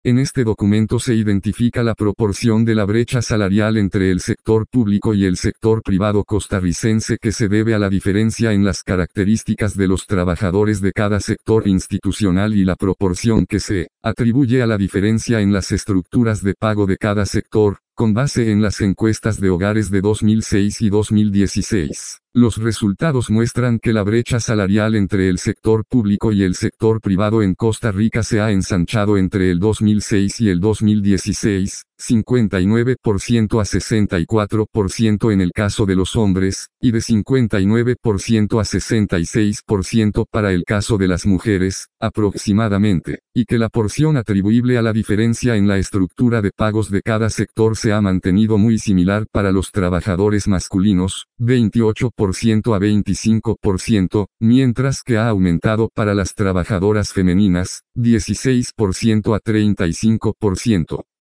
En este documento se identifica la proporción de la brecha salarial entre el sector público y el sector privado costarricense que se debe a la diferencia en las características de los trabajadores de cada sector institucional y la proporción que se atribuye a la diferencia en las estructuras de pago de cada sector, con base en las encuestas de hogares de 2006 y 2016. Los resultados muestran que la brecha salarial entre el sector público y el sector privado en Costa Rica se ha ensanchado entre el 2006 y el 2016, 59% a 64% en el caso de los hombres, y de 59% a 66% para el caso de las mujeres, aproximadamente, y que la porción atribuible a la diferencia en la estructura de pagos de cada sector se ha mantenido muy similar para los trabajadores masculinos, 28% a 25%, mientras que ha aumentado para las trabajadoras femeninas, 16% a 35%.